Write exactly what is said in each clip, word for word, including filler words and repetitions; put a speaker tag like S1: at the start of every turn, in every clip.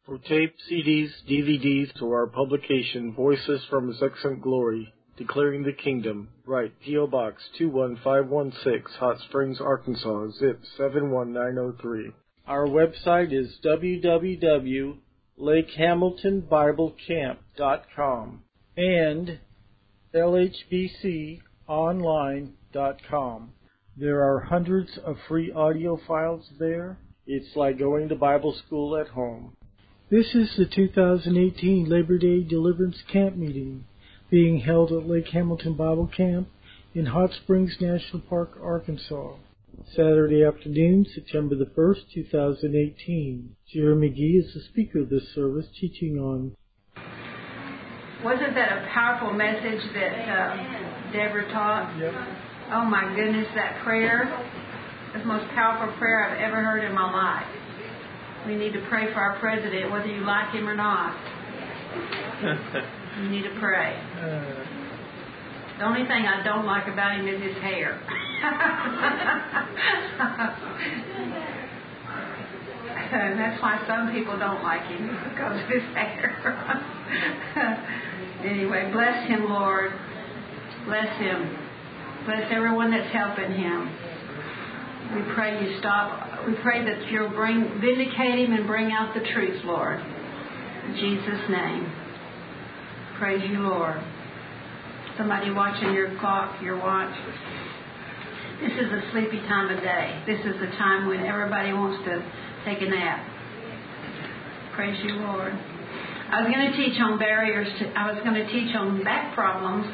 S1: For tape, C Ds, D V Ds, to our publication, Voices from His Excellent Glory, Declaring the Kingdom, write P O Box two one five one six, Hot Springs, Arkansas, zip seven one nine zero three. Our website is w w w dot lake hamilton bible camp dot com and l h b c online dot com. There are hundreds of free audio files there. It's like going to Bible school at home. This is the two thousand eighteen Labor Day Deliverance Camp Meeting being held at Lake Hamilton Bible Camp in Hot Springs National Park, Arkansas. Saturday afternoon, September the first, two thousand eighteen. Jerry McGee is the speaker of this service, teaching on...
S2: Wasn't that a powerful message that uh, Deborah taught?
S1: Yep.
S2: Oh my goodness, that prayer. That's the most powerful prayer I've ever heard in my life. We need to pray for our president, whether you like him or not. You need to pray. The only thing I don't like about him is his hair. And that's why some people don't like him, because of his hair. Anyway, bless him, Lord. Bless him. Bless everyone that's helping him. We pray you stop. We pray that you'll bring, vindicate him and bring out the truth, Lord. In Jesus' name. Praise you, Lord. Somebody watching your clock, your watch. This is a sleepy time of day. This is the time when everybody wants to take a nap. Praise you, Lord. I was going to teach on barriers. To, I was going to teach on back problems.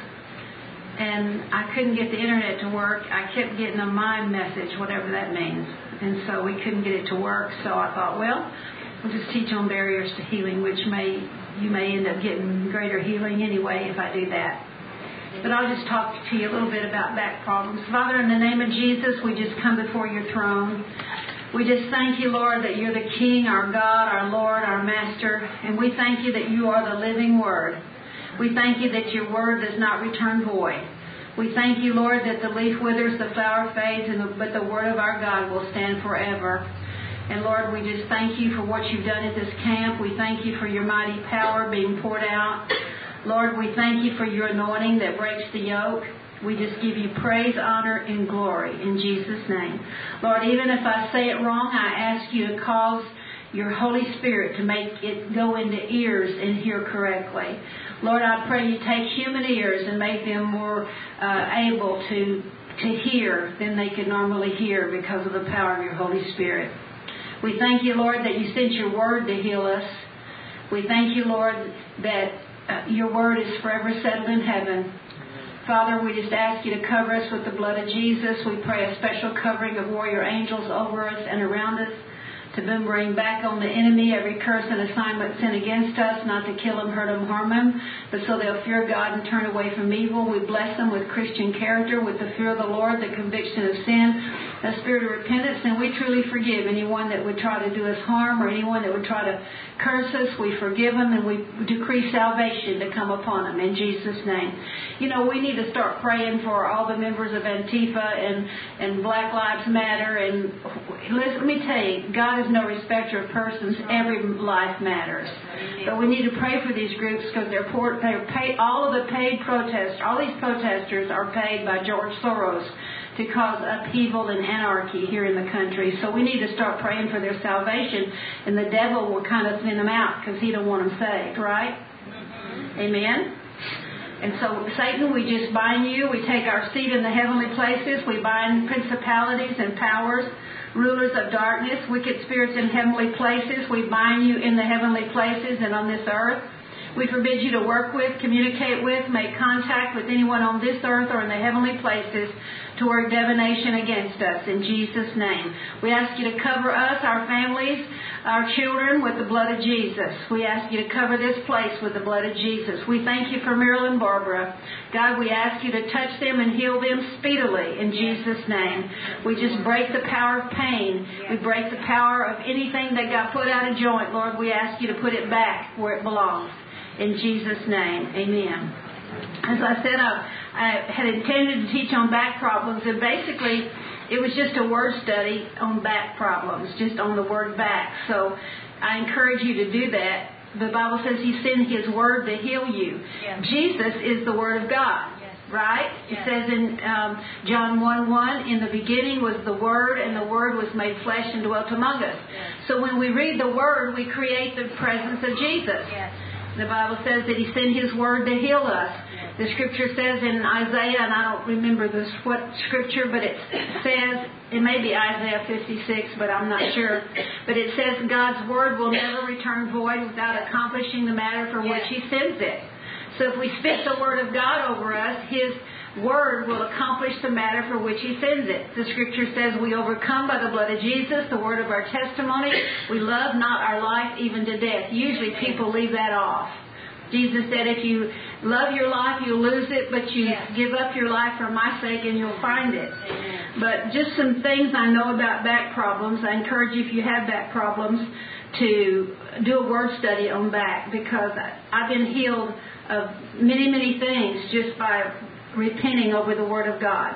S2: And I couldn't get the internet to work. I kept getting a mind message, whatever that means. And so we couldn't get it to work. So I thought, well, we'll just teach on barriers to healing, which may you may end up getting greater healing anyway if I do that. But I'll just talk to you a little bit about back problems. Father, in the name of Jesus, we just come before your throne. We just thank you, Lord, that you're the King, our God, our Lord, our Master. And we thank you that you are the living Word. We thank you that your word does not return void. We thank you, Lord, that the leaf withers, the flower fades, and the, but the word of our God will stand forever. And Lord, we just thank you for what you've done at this camp. We thank you for your mighty power being poured out. Lord, we thank you for your anointing that breaks the yoke. We just give you praise, honor, and glory in Jesus' name. Lord, even if I say it wrong, I ask you to cause your Holy Spirit to make it go into ears and hear correctly. Lord, I pray you take human ears and make them more uh, able to to hear than they could normally hear because of the power of your Holy Spirit. We thank you, Lord, that you sent your word to heal us. We thank you, Lord, that uh, your word is forever settled in heaven. Father, we just ask you to cover us with the blood of Jesus. We pray a special covering of warrior angels over us and around us, to bring back on the enemy every curse and assignment sent against us, not to kill them, hurt them, harm them, but so they'll fear God and turn away from evil. We bless them with Christian character, with the fear of the Lord, the conviction of sin, a spirit of repentance, and we truly forgive anyone that would try to do us harm or anyone that would try to curse us. We forgive them and we decree salvation to come upon them in Jesus' name. You know, we need to start praying for all the members of Antifa and, and Black Lives Matter. And listen, let me tell you, God is no respecter of persons. Every life matters. But we need to pray for these groups because they're, poor, they're paid. All of the paid protesters, all these protesters are paid by George Soros to cause upheaval and anarchy here in the country. So we need to start praying for their salvation, and the devil will kind of send them out because he don't want them saved, right? Amen? And so, Satan, we just bind you. We take our seat in the heavenly places. We bind principalities and powers, rulers of darkness, wicked spirits in heavenly places. We bind you in the heavenly places and on this earth. We forbid you to work with, communicate with, make contact with anyone on this earth or in the heavenly places to work divination against us in Jesus' name. We ask you to cover us, our families, our children with the blood of Jesus. We ask you to cover this place with the blood of Jesus. We thank you for Marilyn Barbara. God, we ask you to touch them and heal them speedily in Jesus' name. We just break the power of pain. We break the power of anything that got put out of joint. Lord, we ask you to put it back where it belongs. In Jesus' name, amen. As I said, I, I had intended to teach on back problems, and basically it was just a word study on back problems, just on the word back. So I encourage you to do that. The Bible says He sent His Word to heal you. Yes. Jesus is the Word of God. Yes. Right? Yes. It says in um, John one one, in the beginning was the Word, and the Word was made flesh and dwelt among us. Yes. So when we read the Word, we create the presence of Jesus. Yes. The Bible says that He sent His Word to heal us. Yes. The Scripture says in Isaiah, and I don't remember this what Scripture, but it says, it may be Isaiah fifty-six, but I'm not sure. But it says God's Word will never return void without accomplishing the matter for which He sends it. So if we speak the Word of God over us, His Word will accomplish the matter for which He sends it. The Scripture says we overcome by the blood of Jesus, the word of our testimony. We love not our life even to death. Usually people leave that off. Jesus said if you love your life, you'll lose it, but you yes. give up your life for my sake and you'll find it. Amen. But just some things I know about back problems. I encourage you, if you have back problems, to do a word study on back, because I've been healed of many, many things just by repenting over the Word of God.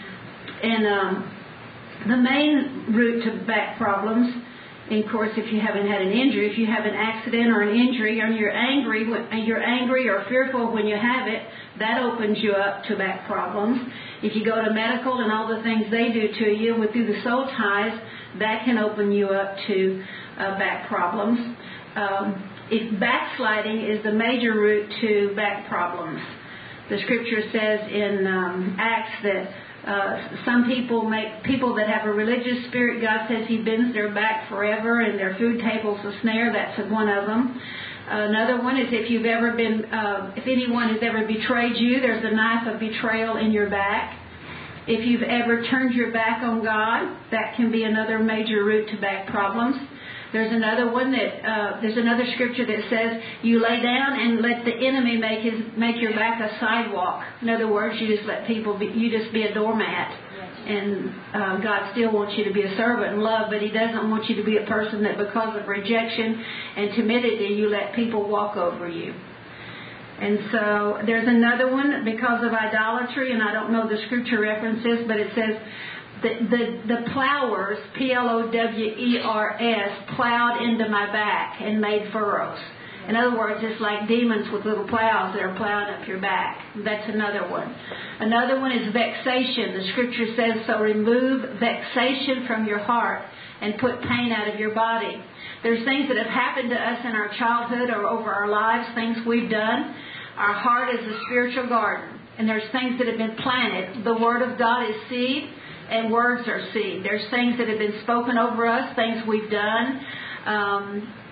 S2: And um, the main root to back problems, and of course, if you haven't had an injury, if you have an accident or an injury, and you're angry, and you're angry or fearful when you have it, that opens you up to back problems. If you go to medical and all the things they do to you with through the soul ties, that can open you up to uh, back problems. Um, if backsliding is the major root to back problems. The Scripture says in um, Acts that Uh, some people make, people that have a religious spirit, God says He bends their back forever and their food table's a snare. That's one of them. Uh, another one is if you've ever been, uh, if anyone has ever betrayed you, there's a knife of betrayal in your back. If you've ever turned your back on God, that can be another major root to back problems. There's another one that, uh, there's another scripture that says, you lay down and let the enemy make his, make your back a sidewalk. In other words, you just let people be, you just be a doormat. And uh, God still wants you to be a servant and love, but He doesn't want you to be a person that because of rejection and timidity, you let people walk over you. And so there's another one because of idolatry, and I don't know the scripture references, but it says, The, the the plowers, P L O W E R S, plowed into my back and made furrows. In other words, it's like demons with little plows that are plowing up your back. That's another one. Another one is vexation. The Scripture says, so remove vexation from your heart and put pain out of your body. There's things that have happened to us in our childhood or over our lives, things we've done. Our heart is a spiritual garden, and there's things that have been planted. The Word of God is seed, and words are seed. There's things that have been spoken over us, things we've done, um,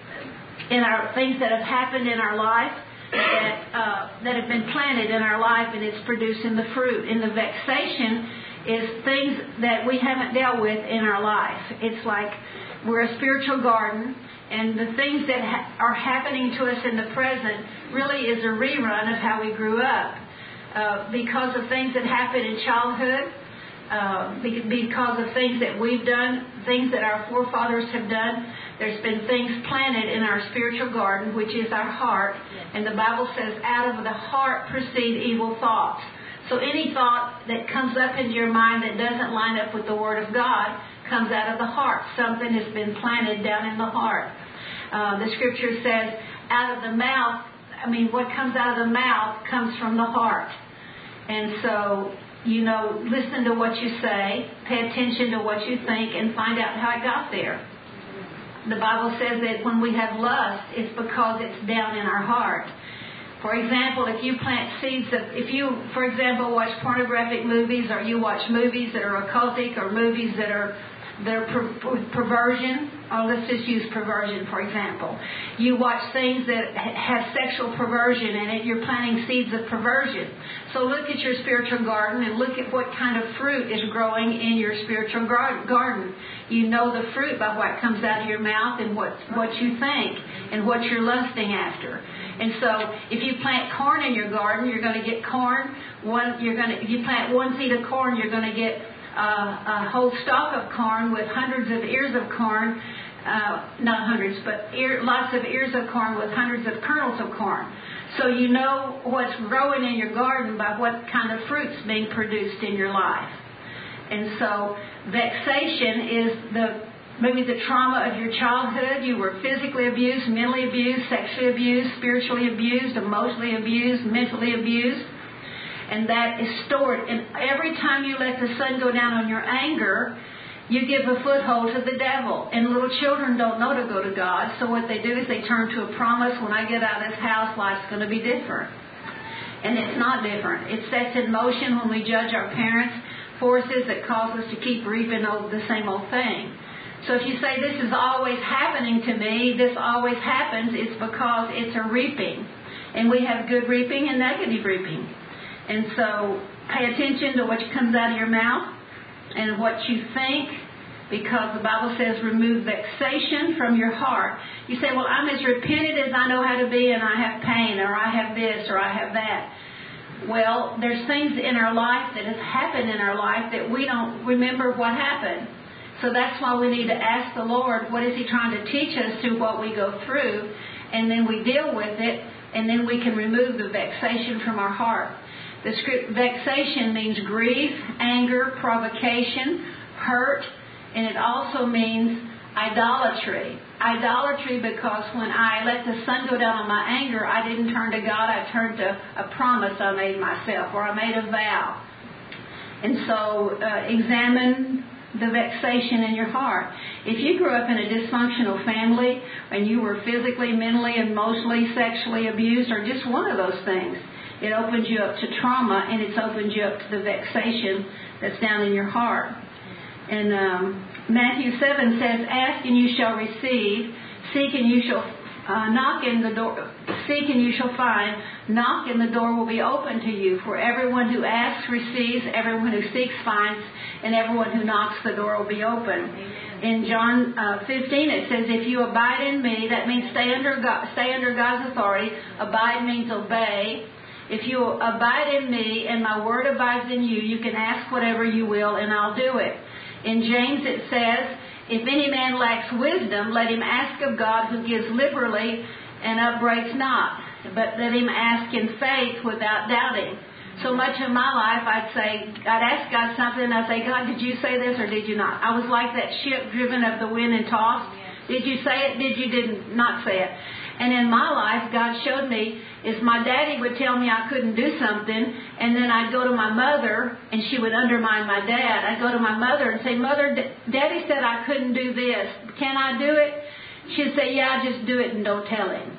S2: in our things that have happened in our life that uh, that have been planted in our life, and it's producing the fruit. And the vexation is things that we haven't dealt with in our life. It's like we're a spiritual garden, and the things that ha- are happening to us in the present really is a rerun of how we grew up uh, because of things that happened in childhood. Uh, because of things that we've done, things that our forefathers have done. There's been things planted in our spiritual garden, which is our heart. And the Bible says, out of the heart proceed evil thoughts. So any thought that comes up into your mind that doesn't line up with the Word of God comes out of the heart. Something has been planted down in the heart. Uh, the Scripture says, out of the mouth, I mean, what comes out of the mouth comes from the heart. And so, you know, listen to what you say, pay attention to what you think, and find out how it got there. The Bible says that when we have lust, it's because it's down in our heart. For example, if you plant seeds of, if you, for example, watch pornographic movies, or you watch movies that are occultic, or movies that are Their per- per- perversion, or let's just use perversion, for example. You watch things that ha- have sexual perversion in it, you're planting seeds of perversion. So look at your spiritual garden and look at what kind of fruit is growing in your spiritual gar- garden. You know the fruit by what comes out of your mouth and what, what you think and what you're lusting after. And so if you plant corn in your garden, you're going to get corn. One, you're going to, if you plant one seed of corn, you're going to get Uh, a whole stalk of corn with hundreds of ears of corn, uh, not hundreds, but ear, lots of ears of corn with hundreds of kernels of corn. So you know what's growing in your garden by what kind of fruit's being produced in your life. And so vexation is the maybe the trauma of your childhood. You were physically abused, mentally abused, sexually abused, spiritually abused, emotionally abused, mentally abused. And that is stored. And every time you let the sun go down on your anger, you give a foothold to the devil. And little children don't know to go to God. So what they do is they turn to a promise. When I get out of this house, life's going to be different. And it's not different. It sets in motion when we judge our parents, forces that cause us to keep reaping the same old thing. So if you say, this is always happening to me, this always happens, it's because it's a reaping. And we have good reaping and negative reaping. And so pay attention to what comes out of your mouth and what you think, because the Bible says remove vexation from your heart. You say, well, I'm as repentant as I know how to be, and I have pain, or I have this, or I have that. Well, there's things in our life that has happened in our life that we don't remember what happened. So that's why we need to ask the Lord, what is He trying to teach us through what we go through? And then we deal with it, and then we can remove the vexation from our heart. The script, vexation means grief, anger, provocation, hurt, and it also means idolatry. Idolatry because when I let the sun go down on my anger, I didn't turn to God, I turned to a promise I made myself, or I made a vow. And so uh, examine the vexation in your heart. If you grew up in a dysfunctional family and you were physically, mentally, emotionally, sexually abused, or just one of those things, it opens you up to trauma, and it's opened you up to the vexation that's down in your heart. And um, Matthew seven says, ask and you shall receive, seek and you shall uh, knock in the door, seek and you shall find, knock and the door will be open to you. For everyone who asks receives, everyone who seeks finds, and everyone who knocks the door will be open. Amen. In John uh, fifteen it says, if you abide in me, that means stay under God, stay under God's authority. Abide means obey. If you abide in me and my word abides in you, you can ask whatever you will and I'll do it. In James it says, if any man lacks wisdom, let him ask of God who gives liberally and upbraids not. But let him ask in faith without doubting. So much of my life I'd say, I'd ask God something and I'd say, God, did you say this or did you not? I was like that ship driven of the wind and tossed. Did you say it? Did you did not say it? And in my life, God showed me, if my daddy would tell me I couldn't do something, and then I'd go to my mother, and she would undermine my dad. I'd go to my mother and say, Mother, Daddy said I couldn't do this. Can I do it? She'd say, yeah, just do it and don't tell him.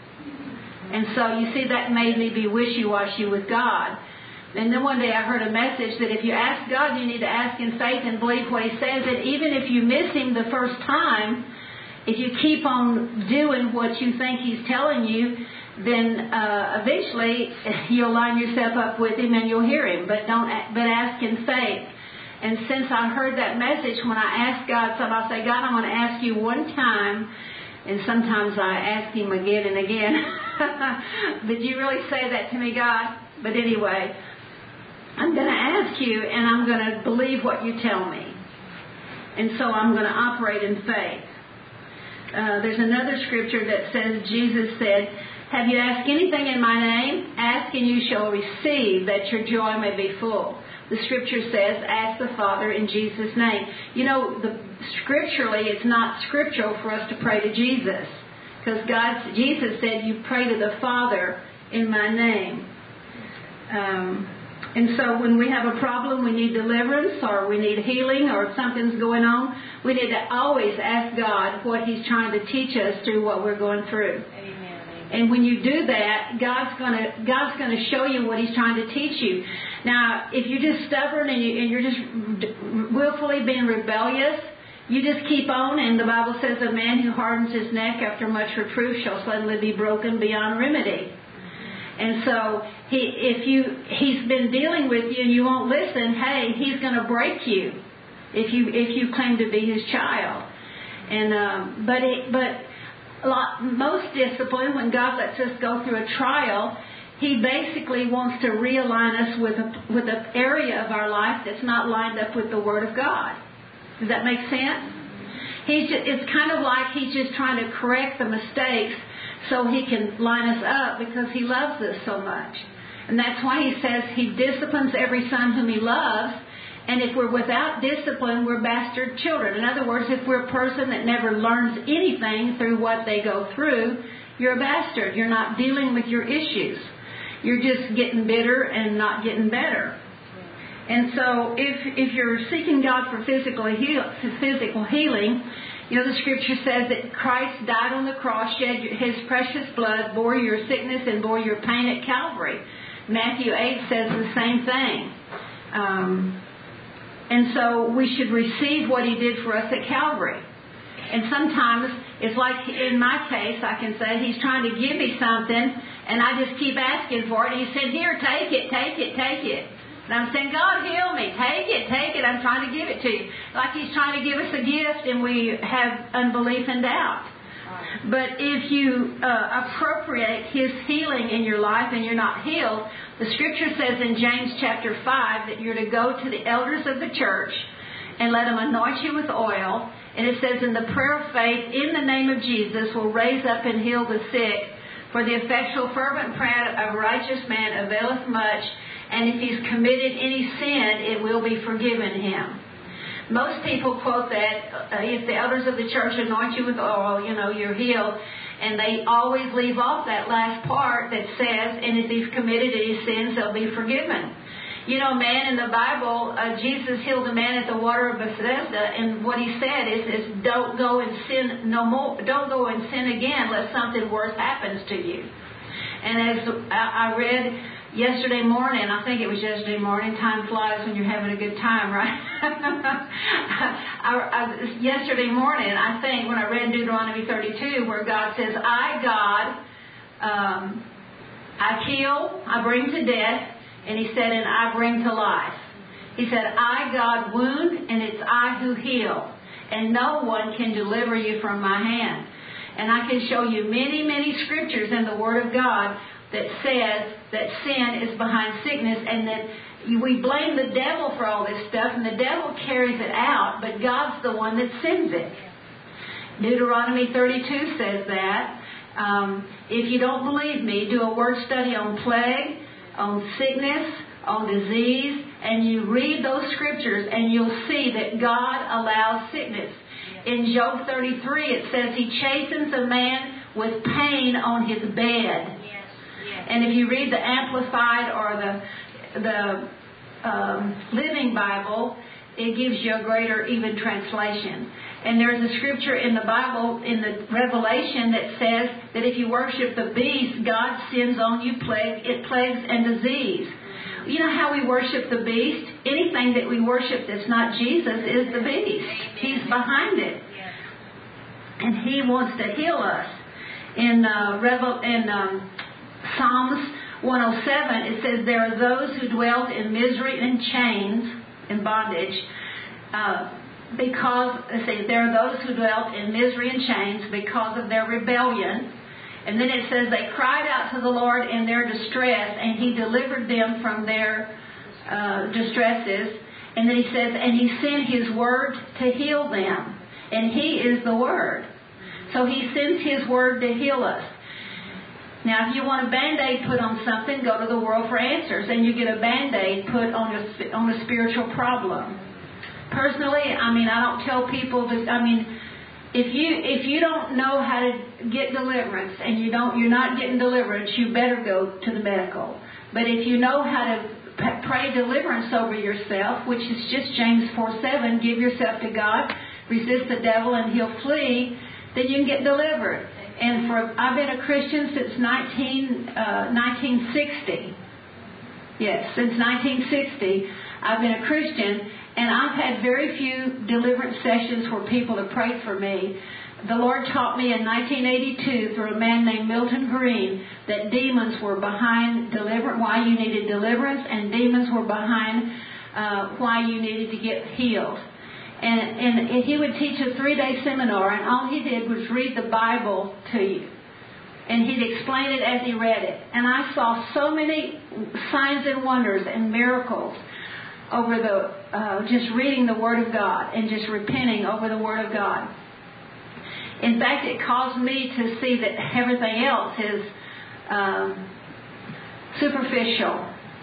S2: And so, you see, that made me be wishy-washy with God. And then one day I heard a message that if you ask God, you need to ask in faith and believe what He says. And even if you miss Him the first time, if you keep on doing what you think He's telling you, then uh, eventually you'll line yourself up with Him and you'll hear Him. But don't. But ask in faith. And since I heard that message, when I ask God something, I say, God, I'm going to ask you one time. And sometimes I ask Him again and again. Did you really say that to me, God? But anyway, I'm going to ask you, and I'm going to believe what you tell me. And so I'm going to operate in faith. Uh, there's another scripture that says, Jesus said, have you asked anything in my name? Ask and you shall receive, that your joy may be full. The scripture says, ask the Father in Jesus' name. You know, the, scripturally, it's not scriptural for us to pray to Jesus. Because God, Jesus said, you pray to the Father in my name. Um, and so when we have a problem, we need deliverance, or we need healing, or if something's going on, we need to always ask God what He's trying to teach us through what we're going through. Amen. And when you do that, God's going to God's going to show you what He's trying to teach you. Now, if you're just stubborn and, you, and you're just willfully being rebellious, you just keep on, and the Bible says a man who hardens his neck after much reproof shall suddenly be broken beyond remedy. And so he, if you he's been dealing with you and you won't listen, hey, He's going to break you if you if you claim to be His child. And um, but it, but a lot, most discipline, when God lets us go through a trial, He basically wants to realign us with a, with an area of our life that's not lined up with the Word of God. Does that make sense? He's just, it's kind of like He's just trying to correct the mistakes so He can line us up, because He loves us so much. And that's why He says He disciplines every son whom He loves, And if we're without discipline, we're bastard children. In other words, if we're a person that never learns anything through what they go through, you're a bastard. You're not dealing with your issues. You're just getting bitter and not getting better. And so if if you're seeking God for physical heal, physical healing, you know, the scripture says that Christ died on the cross, shed his precious blood, bore your sickness and bore your pain at Calvary. Matthew eight says the same thing. Um, and so we should receive what he did for us at Calvary. And sometimes it's like in my case, I can say he's trying to give me something and I just keep asking for it. And he said, here, take it, take it, take it. And I'm saying, God, heal me. Take it, take it. I'm trying to give it to you. Like he's trying to give us a gift and we have unbelief and doubt. But if you uh, appropriate his healing in your life and you're not healed, the scripture says in James chapter five that you're to go to the elders of the church and let them anoint you with oil. And it says, in the prayer of faith, in the name of Jesus, will raise up and heal the sick. For the effectual fervent prayer of a righteous man availeth much. And if he's committed any sin, it will be forgiven him. Most people quote that, uh, if the elders of the church anoint you with oil, you know, you're healed. And they always leave off that last part that says, and if he's committed any sins, they'll be forgiven. You know, man, in the Bible, uh, Jesus healed a man at the water of Bethesda, and what he said is, is don't go and sin no more. Don't go and sin again unless something worse happens to you. And as I read yesterday morning, I think it was yesterday morning, time flies when you're having a good time, right? I, I, yesterday morning, I think, when I read Deuteronomy thirty-two, where God says, I, God, um, I kill, I bring to death, and he said, and I bring to life. He said, I, God, wound, and it's I who heal, and no one can deliver you from my hand. And I can show you many, many scriptures in the Word of God that says that sin is behind sickness and that we blame the devil for all this stuff and the devil carries it out, but God's the one that sends it. Deuteronomy thirty-two says that. Um, if you don't believe me, do a word study on plague, on sickness, on disease, and you read those scriptures and you'll see that God allows sickness. In Job thirty-three it says he chastens a man with pain on his bed. And if you read the Amplified or the the um, Living Bible, it gives you a greater even translation. And there's a scripture in the Bible, in the Revelation, that says that if you worship the beast, God sends on you plague, it plagues and disease. You know how we worship the beast? Anything that we worship that's not Jesus is the beast. He's behind it. And he wants to heal us. In uh, Revel in um, Psalms one oh seven, it says, there are those who dwelt in misery and chains, in bondage, uh, because, let's see, there are those who dwelt in misery and chains because of their rebellion. And then it says they cried out to the Lord in their distress, and he delivered them from their uh, distresses. And then he says, and he sent his word to heal them. And he is the word. So he sends his word to heal us. Now, if you want a Band-Aid put on something, go to the world for answers, and you get a Band-Aid put on a, on a spiritual problem. Personally, I mean, I don't tell people that, I mean, if you if you don't know how to get deliverance and you don't, you're not getting deliverance, you better go to the medical. But if you know how to p- pray deliverance over yourself, which is just James four seven, give yourself to God, resist the devil and he'll flee, then you can get delivered. And for I've been a Christian since nineteen, uh, nineteen sixty. Yes, since nineteen sixty, I've been a Christian, and I've had very few deliverance sessions where people have prayed for me. The Lord taught me in nineteen eighty-two through a man named Milton Green that demons were behind deliverance, why you needed deliverance, and demons were behind uh, why you needed to get healed. And, and he would teach a three-day seminar, and all he did was read the Bible to you. And he'd explain it as he read it. And I saw so many signs and wonders and miracles over the uh, just reading the Word of God and just repenting over the Word of God. In fact, it caused me to see that everything else is um, superficial.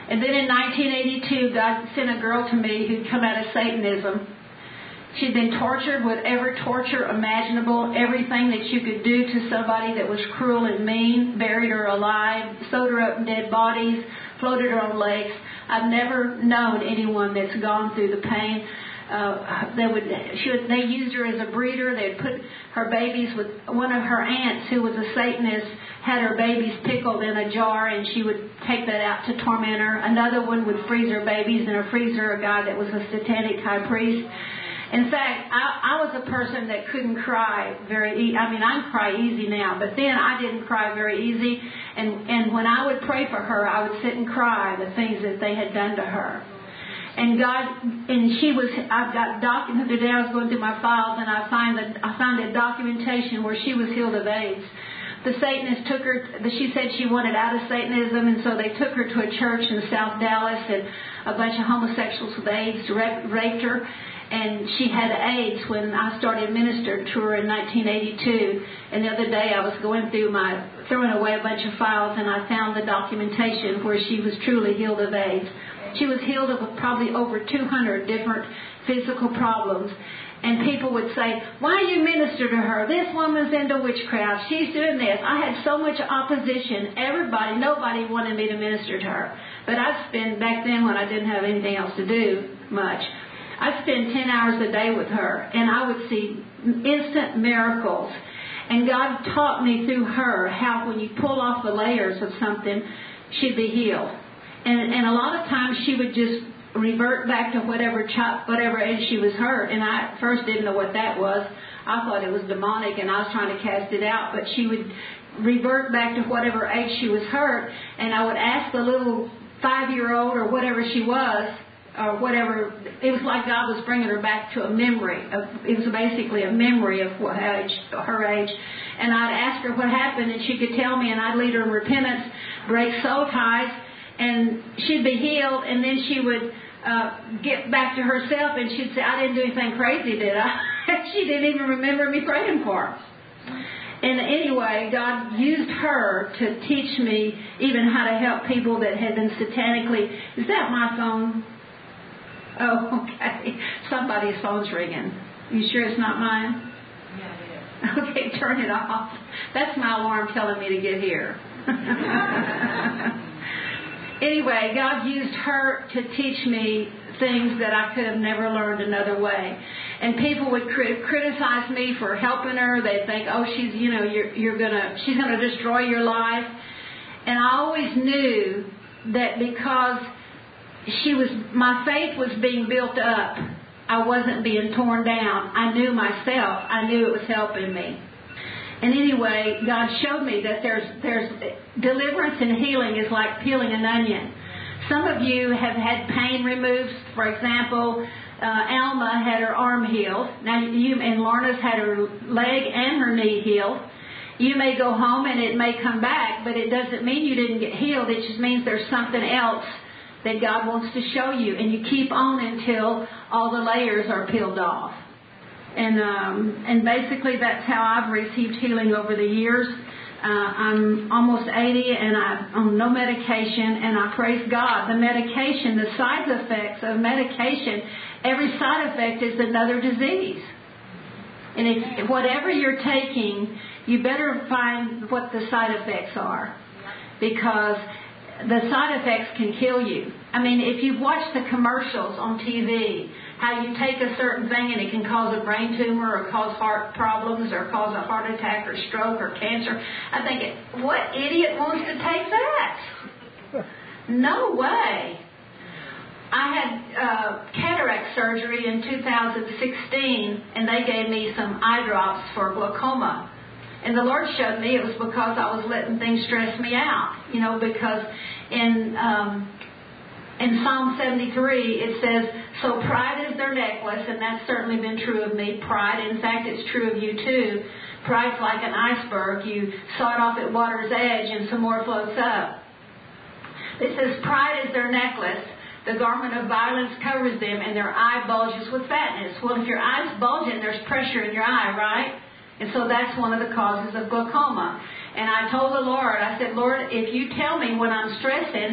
S2: And then in nineteen eighty-two, God sent a girl to me who'd come out of Satanism. She'd been tortured with every torture imaginable, everything that you could do to somebody that was cruel and mean, buried her alive, sewed her up in dead bodies, floated her on lakes. I've never known anyone that's gone through the pain. Uh, they would, she would, they used her as a breeder. They'd put her babies with one of her aunts, who was a Satanist, had her babies pickled in a jar, and she would take that out to torment her. Another one would freeze her babies in a freezer, a guy that was a satanic high priest. In fact, I, I was a person that couldn't cry very easy. I mean, I can cry easy now, but then I didn't cry very easy. And, and when I would pray for her, I would sit and cry the things that they had done to her. And God, and she was, I've got document, today I was going through my files, and I find that I found a documentation where she was healed of AIDS. The Satanists took her, she said she wanted out of Satanism, and so they took her to a church in South Dallas, and a bunch of homosexuals with AIDS raped her. And she had AIDS when I started ministering to her in nineteen eighty-two. And the other day I was going through my, throwing away a bunch of files, and I found the documentation where she was truly healed of AIDS. She was healed of probably over two hundred different physical problems. And people would say, why do you minister to her? This woman's into witchcraft. She's doing this. I had so much opposition. Everybody, nobody wanted me to minister to her. But I'd spend, back then when I didn't have anything else to do much, I'd spend ten hours a day with her, and I would see instant miracles. And God taught me through her how when you pull off the layers of something, she'd be healed. And, and a lot of times she would just revert back to whatever ch- whatever age she was hurt. And I at first didn't know what that was. I thought it was demonic, and I was trying to cast it out. But she would revert back to whatever age she was hurt, and I would ask the little five-year-old or whatever she was, or whatever, it was like God was bringing her back to a memory. Of, it was basically a memory of what age, her age. And I'd ask her what happened, and she could tell me, and I'd lead her in repentance, break soul ties, and she'd be healed, and then she would uh, get back to herself, and she'd say, I didn't do anything crazy, did I? She didn't even remember me praying for her. And anyway, God used her to teach me even how to help people that had been satanically... Is that my phone? Oh, okay. Somebody's phone's ringing. You sure it's not mine?
S3: Yeah, it is.
S2: Okay, turn it off. That's my alarm telling me to get here. Anyway, God used her to teach me things that I could have never learned another way. And people would crit- criticize me for helping her. They'd think, oh, she's, you know, you're, you're gonna, she's gonna destroy your life. And I always knew that because she was, my faith was being built up, I wasn't being torn down. I knew myself. I knew it was helping me. And anyway, God showed me that there's there's deliverance and healing is like peeling an onion. Some of you have had pain removed. For example, uh, Alma had her arm healed. Now, you and Lorna's had her leg and her knee healed. You may go home and it may come back, but it doesn't mean you didn't get healed. It just means there's something else that God wants to show you. And you keep on until all the layers are peeled off. And um, and basically that's how I've received healing over the years. Uh, I'm almost eighty, and I'm on no medication, and I praise God. The medication, the side effects of medication, every side effect is another disease. And if whatever you're taking, you better find what the side effects are, because the side effects can kill you. I mean, if you've watched the commercials on T V, how you take a certain thing and it can cause a brain tumor or cause heart problems or cause a heart attack or stroke or cancer. I think, what idiot wants to take that? No way. I had uh, cataract surgery in two thousand sixteen, and they gave me some eye drops for glaucoma. And the Lord showed me it was because I was letting things stress me out. You know, because in... Um, In Psalm seventy-three, it says, so pride is their necklace, and that's certainly been true of me. Pride, in fact, it's true of you too. Pride's like an iceberg. You saw it off at water's edge, and some more floats up. It says, pride is their necklace. The garment of violence covers them, and their eye bulges with fatness. Well, if your eye's bulging, there's pressure in your eye, right? And so that's one of the causes of glaucoma. And I told the Lord, I said, Lord, if you tell me when I'm stressing,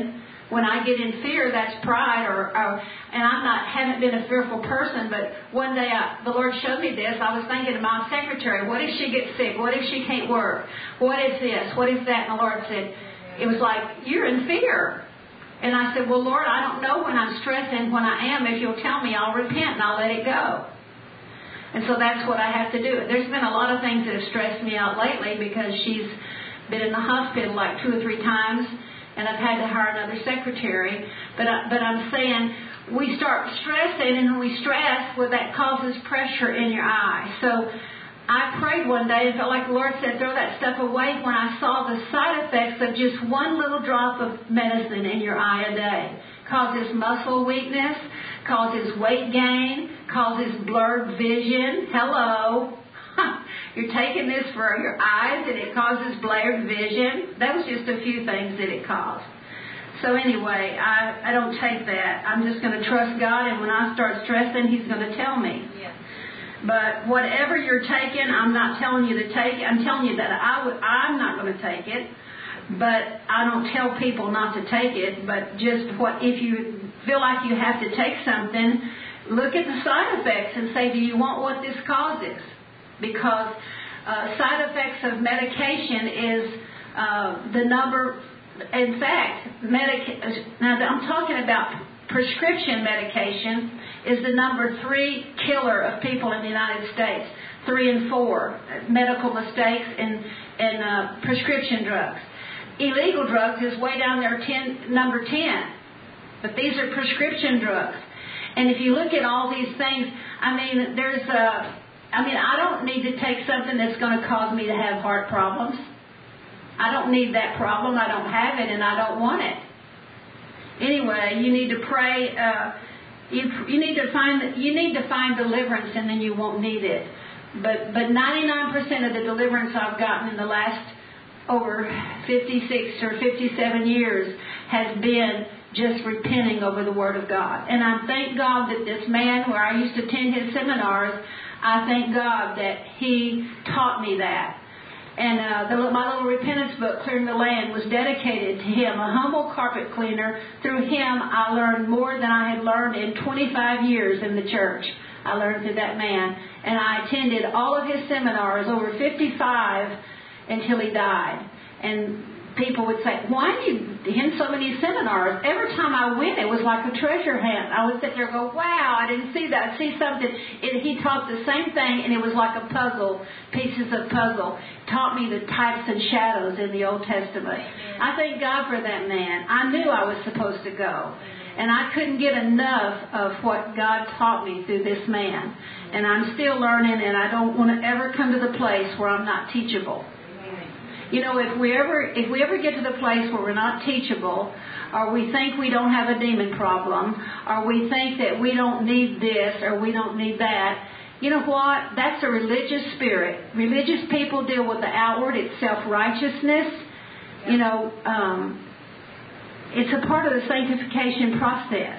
S2: When I get in fear, that's pride, or, or and I'm not haven't been a fearful person. But one day I, the Lord showed me this. I was thinking of my secretary. What if she gets sick? What if she can't work? What if this? What if that? And the Lord said, it was like, you're in fear. And I said, well, Lord, I don't know when I'm stressing. When I am, if you'll tell me, I'll repent and I'll let it go. And so that's what I have to do. There's been a lot of things that have stressed me out lately because she's been in the hospital like two or three times, and I've had to hire another secretary. But I, but I'm saying we start stressing, and when we stress, well, that causes pressure in your eye. So I prayed one day and felt like the Lord said, throw that stuff away, when I saw the side effects of just one little drop of medicine in your eye a day. Causes muscle weakness, causes weight gain, causes blurred vision. Hello. You're taking this for your eyes and it causes blurred vision. That was just a few things that it caused. So anyway, I, I don't take that. I'm just going to trust God, and when I start stressing, He's going to tell me.
S3: Yeah.
S2: But whatever you're taking, I'm not telling you to take it. I'm telling you that I would, I'm not going to take it. But I don't tell people not to take it. But just what if you feel like you have to take something, look at the side effects and say, do you want what this causes? Because uh, side effects of medication is uh, the number. In fact, medic. Now I'm talking about prescription medication is the number three killer of people in the United States. Three and four medical mistakes in in uh, prescription drugs. Illegal drugs is way down there, ten, number ten. But these are prescription drugs. And if you look at all these things, I mean, there's a. I mean, I don't need to take something that's going to cause me to have heart problems. I don't need that problem. I don't have it, and I don't want it. Anyway, you need to pray. Uh, you you need to find you need to find deliverance, and then you won't need it. But but ninety-nine percent of the deliverance I've gotten in the last over fifty-six or fifty-seven years has been just repenting over the Word of God. And I thank God that this man, where I used to attend his seminars, I thank God that he taught me that. And uh, the, my little repentance book, Clearing the Land, was dedicated to him, a humble carpet cleaner. Through him, I learned more than I had learned in twenty-five years in the church. I learned through that man. And I attended all of his seminars, over fifty-five, until he died. And people would say, why do you attend so many seminars? Every time I went, it was like a treasure hunt. I would sit there and go, wow, I didn't see that. I'd see something. It, he taught the same thing, and it was like a puzzle, pieces of puzzle. Taught me the types and shadows in the Old Testament. I thank God for that man. I knew I was supposed to go. And I couldn't get enough of what God taught me through this man. And I'm still learning, and I don't want to ever come to the place where I'm not teachable. You know, if we ever if we ever get to the place where we're not teachable, or we think we don't have a demon problem, or we think that we don't need this or we don't need that, you know what? That's a religious spirit. Religious people deal with the outward. It's self-righteousness. You know, um, it's a part of the sanctification process.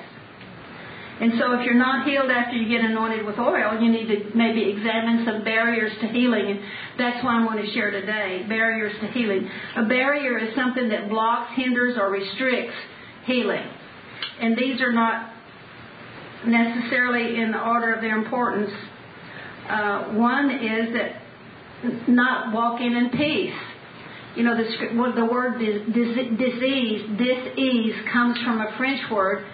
S2: And so if you're not healed after you get anointed with oil, you need to maybe examine some barriers to healing. And that's what I'm going to share today, barriers to healing. A barrier is something that blocks, hinders, or restricts healing. And these are not necessarily in the order of their importance. Uh, one is that not walking in peace. You know, the, well, the word disease, dis-ease, comes from a French word.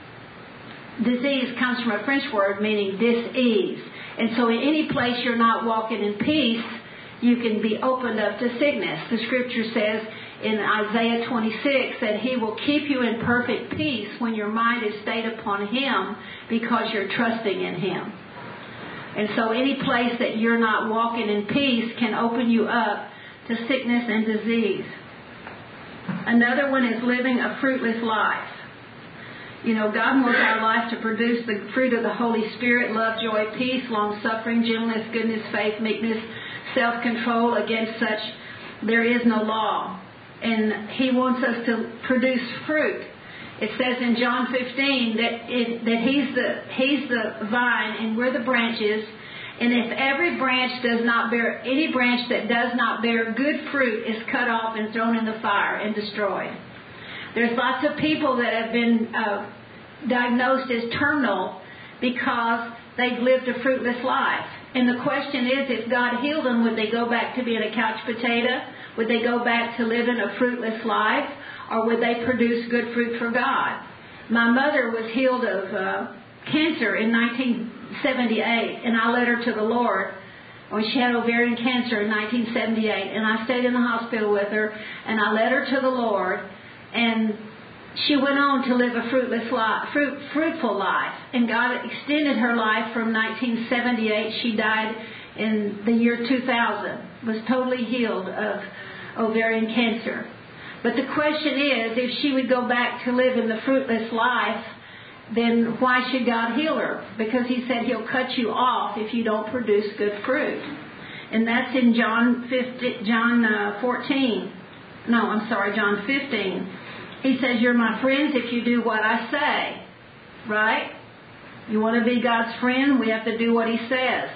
S2: Disease comes from a French word meaning dis-ease. And so in any place you're not walking in peace, you can be opened up to sickness. The scripture says in Isaiah twenty-six that He will keep you in perfect peace when your mind is stayed upon Him because you're trusting in Him. And so any place that you're not walking in peace can open you up to sickness and disease. Another one is living a fruitless life. You know, God wants our life to produce the fruit of the Holy Spirit, love, joy, peace, long-suffering, gentleness, goodness, faith, meekness, self-control. Against such there is no law. And He wants us to produce fruit. It says in John fifteen that it, that He's the He's the vine and we're the branches. And if every branch does not bear, any branch that does not bear good fruit is cut off and thrown in the fire and destroyed. There's lots of people that have been uh, diagnosed as terminal because they've lived a fruitless life. And the question is, if God healed them, would they go back to being a couch potato? Would they go back to living a fruitless life? Or would they produce good fruit for God? My mother was healed of uh, cancer in nineteen seventy-eight, and I led her to the Lord when she had ovarian cancer in nineteen seventy-eight. And I stayed in the hospital with her, and I led her to the Lord, and she went on to live a fruitless life, fruit, fruitful life. And God extended her life from nineteen seventy-eight. She died in the year two thousand, was totally healed of ovarian cancer. But the question is, if she would go back to live in the fruitless life, then why should God heal her? Because He said He'll cut you off if you don't produce good fruit. And that's in John fifteen, John uh, fourteen. No, I'm sorry, John fifteen. He says, you're my friends if you do what I say. Right? You want to be God's friend? We have to do what He says.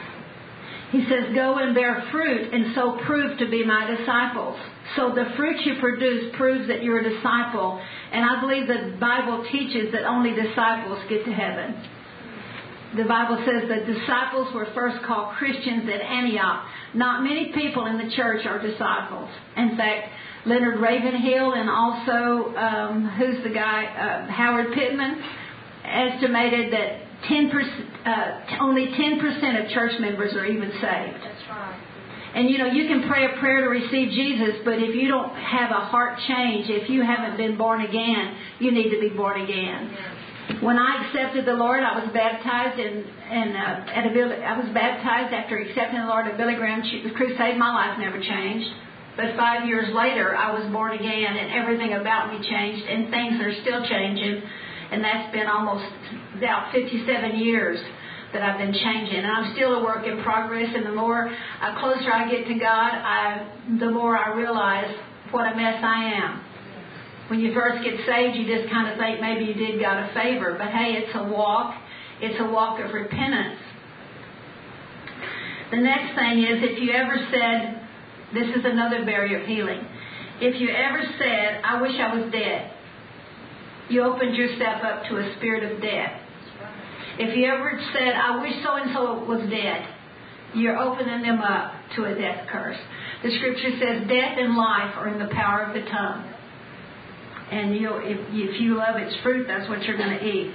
S2: He says, go and bear fruit and so prove to be my disciples. So the fruit you produce proves that you're a disciple. And I believe the Bible teaches that only disciples get to heaven. The Bible says that disciples were first called Christians at Antioch. Not many people in the church are disciples. In fact, Leonard Ravenhill and also, um, who's the guy, uh, Howard Pittman, estimated that ten percent, uh, only ten percent of church members are even saved.
S3: That's right.
S2: And you know, you can pray a prayer to receive Jesus, but if you don't have a heart change, if you haven't been born again, you need to be born again. Yes. When I accepted the Lord, I was baptized in, in uh, at a I was baptized after accepting the Lord at Billy Graham Crusade. My life never changed. But five years later, I was born again, and everything about me changed, and things are still changing. And that's been almost about fifty-seven years that I've been changing. And I'm still a work in progress, and the more uh, closer I get to God, I, the more I realize what a mess I am. When you first get saved, you just kind of think maybe you did God a favor. But hey, it's a walk. It's a walk of repentance. The next thing is, if you ever said, this is another barrier of healing. If you ever said, I wish I was dead, you opened yourself up to a spirit of death. If you ever said, I wish so-and-so was dead, you're opening them up to a death curse. The scripture says death and life are in the power of the tongue. And you'll, if, if you love its fruit, that's what you're going to eat.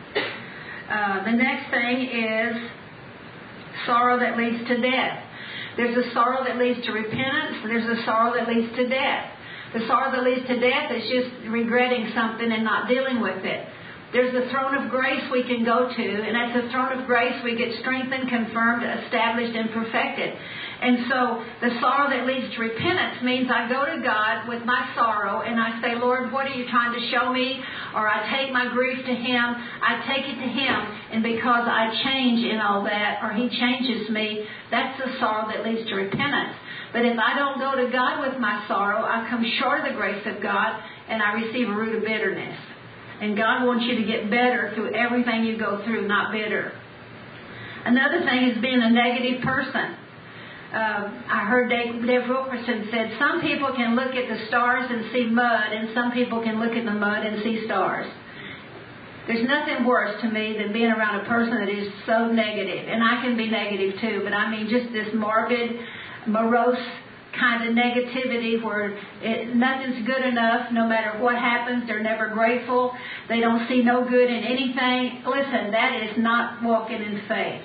S2: Uh, the next thing is sorrow that leads to death. There's a sorrow that leads to repentance. There's a sorrow that leads to death. The sorrow that leads to death is just regretting something and not dealing with it. There's the throne of grace we can go to, and at the throne of grace we get strengthened, confirmed, established, and perfected. And so the sorrow that leads to repentance means I go to God with my sorrow and I say, Lord, what are you trying to show me? Or I take my grief to Him, I take it to Him, and because I change in all that, or He changes me, that's the sorrow that leads to repentance. But if I don't go to God with my sorrow, I come short of the grace of God and I receive a root of bitterness. And God wants you to get better through everything you go through, not bitter. Another thing is being a negative person. Uh, I heard Dave, Dave Wilkerson said, some people can look at the stars and see mud, and some people can look at the mud and see stars. There's nothing worse to me than being around a person that is so negative. And I can be negative too, but I mean just this morbid, morose kind of negativity where it, nothing's good enough. No matter what happens, they're never grateful. They don't see no good in anything. Listen, that is not walking in faith.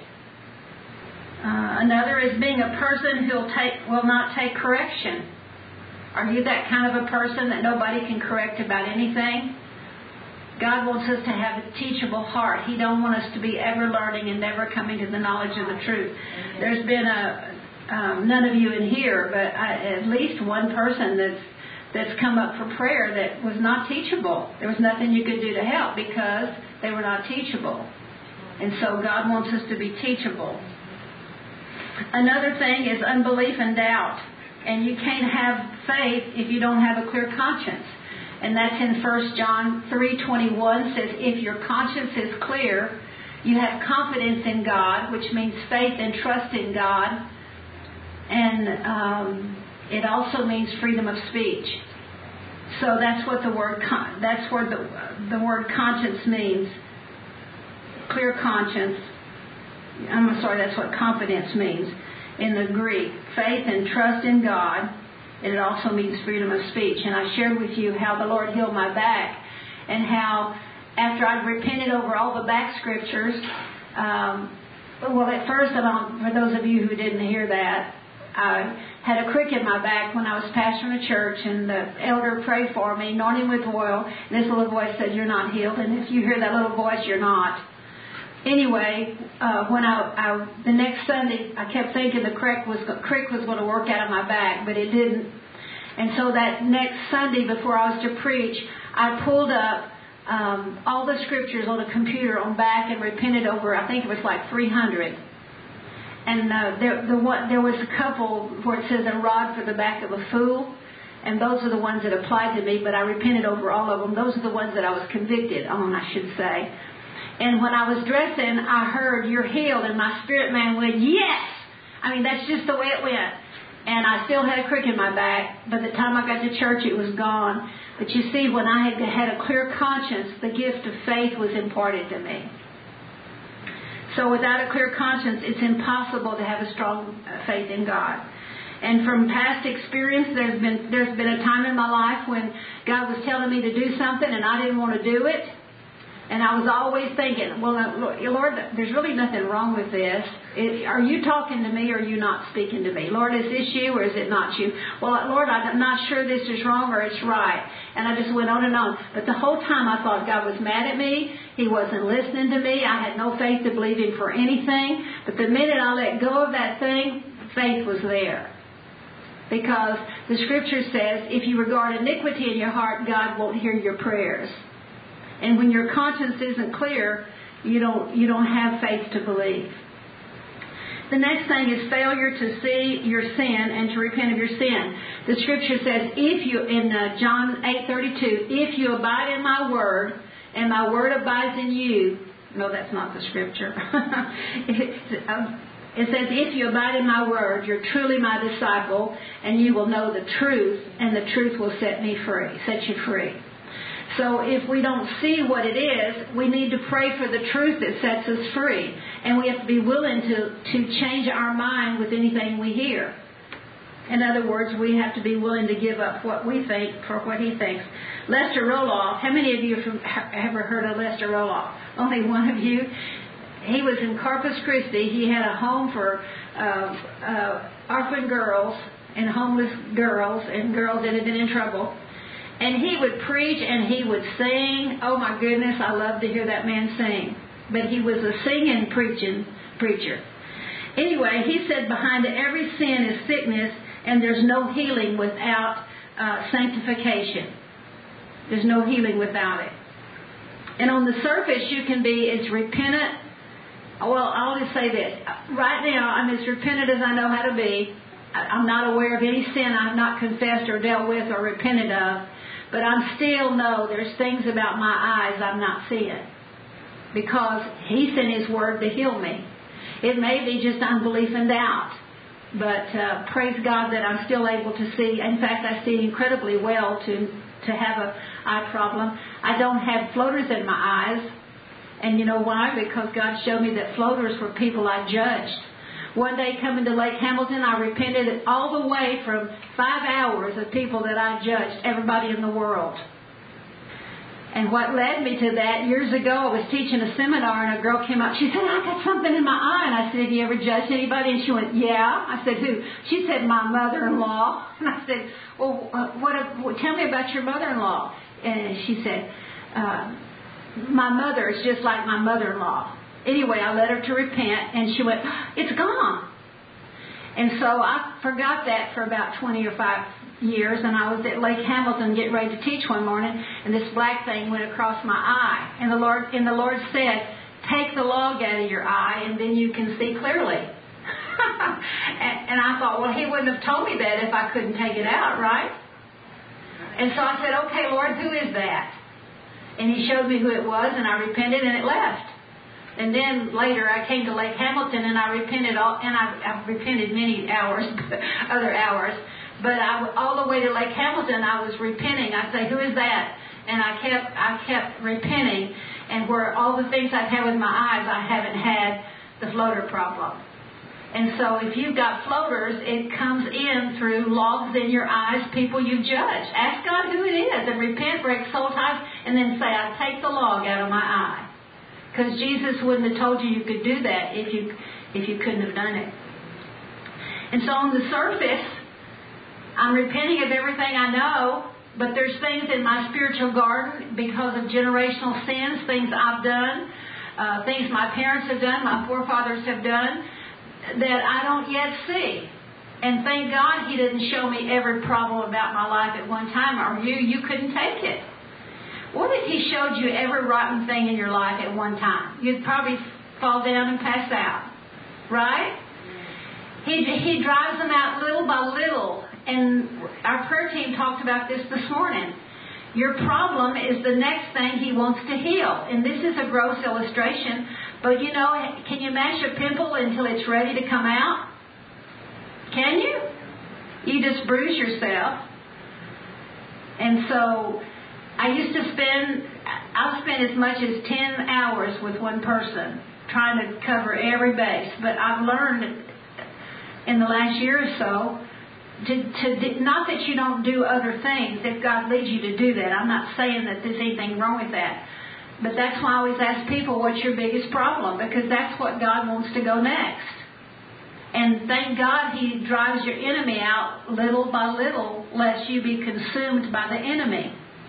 S2: Uh, another is being a person who will not take correction. Are you that kind of a person that nobody can correct about anything? God wants us to have a teachable heart. He don't want us to be ever learning and never coming to the knowledge of the truth. There's been a Um, none of you in here, but I, at least one person that's that's come up for prayer that was not teachable. There was nothing you could do to help because they were not teachable. And so God wants us to be teachable. Another thing is unbelief and doubt. And you can't have faith if you don't have a clear conscience. And that's in First John three twenty-one says, if your conscience is clear, you have confidence in God, which means faith and trust in God. And um, it also means freedom of speech. So that's what the word con- that's what the the word conscience means. Clear conscience. I'm sorry, that's what confidence means in the Greek. Faith and trust in God. And it also means freedom of speech. And I shared with you how the Lord healed my back, and how after I'd repented over all the back scriptures, um, well, at first, for those of you who didn't hear that, I had a crick in my back when I was pastoring a church, and the elder prayed for me, anointing with oil, and this little voice said, "You're not healed." And if you hear that little voice, you're not. Anyway, uh, when I, I the next Sunday, I kept thinking the crick was crick was going to work out of my back, but it didn't. And so that next Sunday, before I was to preach, I pulled up um, all the scriptures on the computer on back and repented over. I think it was like three hundred. And uh, there, the one, there was a couple where it says a rod for the back of a fool, and those are the ones that applied to me. But I repented over all of them. Those are the ones that I was convicted on, I should say. And when I was dressing, I heard, "You're healed," and my spirit man went, "Yes!" I mean, that's just the way it went. And I still had a crick in my back. By the time I got to church, it was gone. But you see, when I had had a clear conscience, the gift of faith was imparted to me. So without a clear conscience, it's impossible to have a strong faith in God. And from past experience, there's been there's been a time in my life when God was telling me to do something and I didn't want to do it. And I was always thinking, well, Lord, there's really nothing wrong with this. Are you talking to me or are you not speaking to me? Lord, is this you or is it not you? Well, Lord, I'm not sure this is wrong or it's right. And I just went on and on. But the whole time I thought God was mad at me. He wasn't listening to me. I had no faith to believe Him for anything. But the minute I let go of that thing, faith was there. Because the Scripture says, if you regard iniquity in your heart, God won't hear your prayers. And when your conscience isn't clear, you don't you don't have faith to believe. The next thing is failure to see your sin and to repent of your sin. The Scripture says, if you in uh, John eight thirty-two, if you abide in my word and my word abides in you. No, that's not the Scripture. it, um, it says, if you abide in my word, you're truly my disciple, and you will know the truth, and the truth will set me free, set you free. So if we don't see what it is, we need to pray for the truth that sets us free. And we have to be willing to, to change our mind with anything we hear. In other words, we have to be willing to give up what we think for what He thinks. Lester Roloff, how many of you have ever heard of Lester Roloff? Only one of you? He was in Corpus Christi. He had a home for uh, uh, orphan girls and homeless girls and girls that had been in trouble. And he would preach and he would sing. Oh my goodness, I love to hear that man sing. But he was a singing, preaching preacher. Anyway, he said behind every sin is sickness, and there's no healing without uh, sanctification. There's no healing without it. And on the surface, you can be as repentant. Well, I'll just say this. Right now, I'm as repentant as I know how to be. I'm not aware of any sin I've not confessed or dealt with or repented of. But I still know there's things about my eyes I'm not seeing. Because He sent His word to heal me. It may be just unbelief and doubt. But uh, praise God that I'm still able to see. In fact, I see incredibly well to, to have an eye problem. I don't have floaters in my eyes. And you know why? Because God showed me that floaters were people I judged. One day coming to Lake Hamilton, I repented all the way from five hours of people that I judged, everybody in the world. And what led me to that, years ago, I was teaching a seminar and a girl came up. She said, I got something in my eye. And I said, have you ever judged anybody? And she went, yeah. I said, who? She said, my mother-in-law. And I said, well, uh, what? Uh, tell me about your mother-in-law. And she said, uh, my mother is just like my mother-in-law. Anyway, I led her to repent, and she went, it's gone. And so I forgot that for about twenty or five years, and I was at Lake Hamilton getting ready to teach one morning, and this black thing went across my eye. And the Lord, and the Lord said, take the log out of your eye, and then you can see clearly. and, and I thought, well, He wouldn't have told me that if I couldn't take it out, right? And so I said, okay, Lord, who is that? And He showed me who it was, and I repented, and it left. And then later I came to Lake Hamilton and I repented all, and I, I've repented many hours, other hours. But I, all the way to Lake Hamilton, I was repenting. I'd say, who is that? And I kept I kept repenting. And where all the things I've had with my eyes, I haven't had the floater problem. And so if you've got floaters, it comes in through logs in your eyes, people you've judged. Ask God who it is and repent, break soul ties, and then say, I take the log out of my eye. Because Jesus wouldn't have told you you could do that if you if you couldn't have done it. And so on the surface, I'm repenting of everything I know, but there's things in my spiritual garden because of generational sins, things I've done, uh, things my parents have done, my forefathers have done, that I don't yet see. And thank God He didn't show me every problem about my life at one time, or you, you couldn't take it. What if He showed you every rotten thing in your life at one time? You'd probably fall down and pass out, right? He, he drives them out little by little. And our prayer team talked about this this morning. Your problem is the next thing He wants to heal. And this is a gross illustration. But, you know, can you mash a pimple until it's ready to come out? Can you? You just bruise yourself. And so I used to spend, I'll spend as much as ten hours with one person trying to cover every base. But I've learned in the last year or so to, to not that you don't do other things if God leads you to do that. I'm not saying that there's anything wrong with that. But that's why I always ask people, what's your biggest problem? Because that's what God wants to go next. And thank God He drives your enemy out little by little, lest you be consumed by the enemy.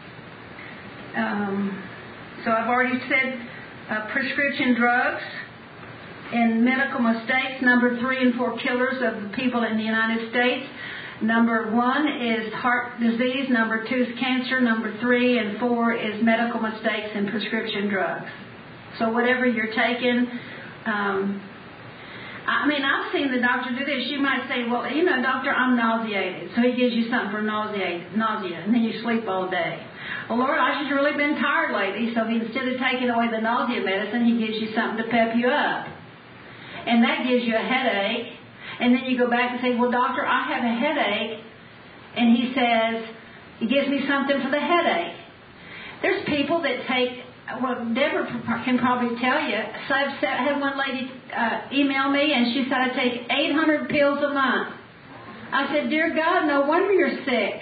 S2: Um, so I've already said uh, prescription drugs and medical mistakes, number three and four killers of the people in the United States. Number one is heart disease. Number two is cancer. Number three and four is medical mistakes and prescription drugs. So whatever you're taking, um, I mean, I've seen the doctor do this. You might say, well, you know, doctor, I'm nauseated. So he gives you something for nausea, nausea, and then you sleep all day. Well, Lord, I've just really been tired lately. So he, instead of taking away the nausea medicine, he gives you something to pep you up. And that gives you a headache. And then you go back and say, well, doctor, I have a headache. And he says, he gives me something for the headache. There's people that take, well, Deborah can probably tell you. So I've said, I had one lady uh, email me, and she said, I take eight hundred pills a month. I said, dear God, no wonder you're sick.